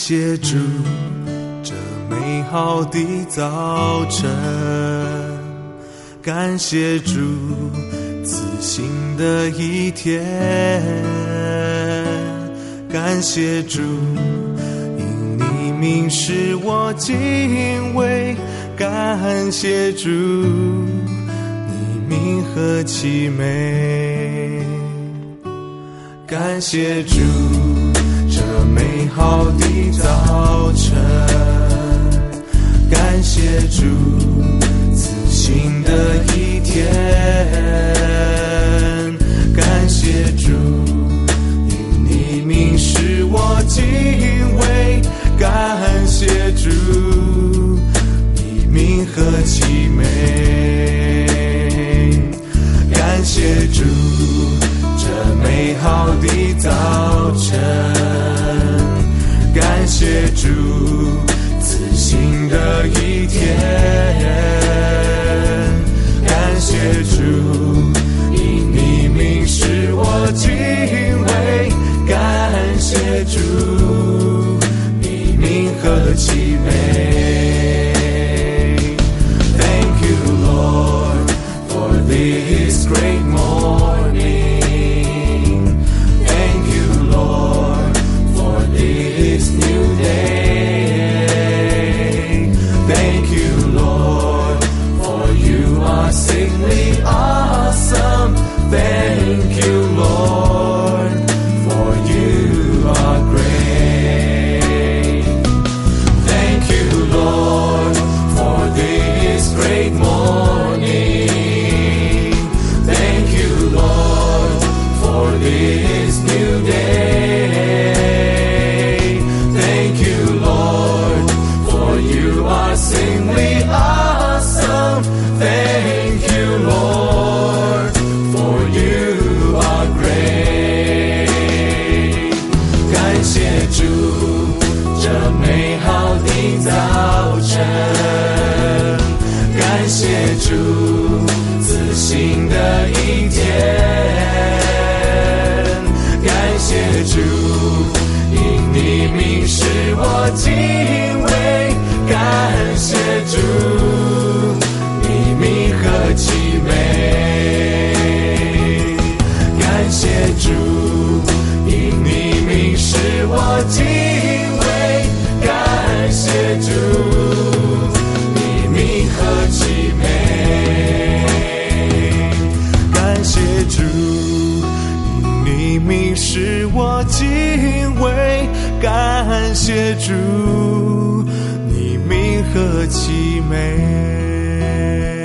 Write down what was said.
谢主，这美好的早晨，感谢主赐新的一天，感谢主因你名使我敬畏，感谢主你名何其美，感谢主这美好的早晨，感谢主赐新的一天，感谢主因你名使我敬畏，感谢主你名何其美，感谢主这美好的早晨，感谢主赐新的一天，感谢主因你名使我敬畏，感谢主你名何其美。 Thank you Lord for this great morning, thank you Lord for this new day, thank you Lord for you are singly awesome, thank you Lord for you are great, thank you Lord for this great morning, thank you Lord for this new day, thank you Lord for you are singly awesome, thank you Lord for you are great, 感谢主这美好的早晨，感谢主赐新的一天，感谢主因你名使我敬畏，感谢主你名何其美，感谢主因你名使我敬畏，感谢主你名何其美，感谢主因你名使我敬畏，感谢主你名何其美。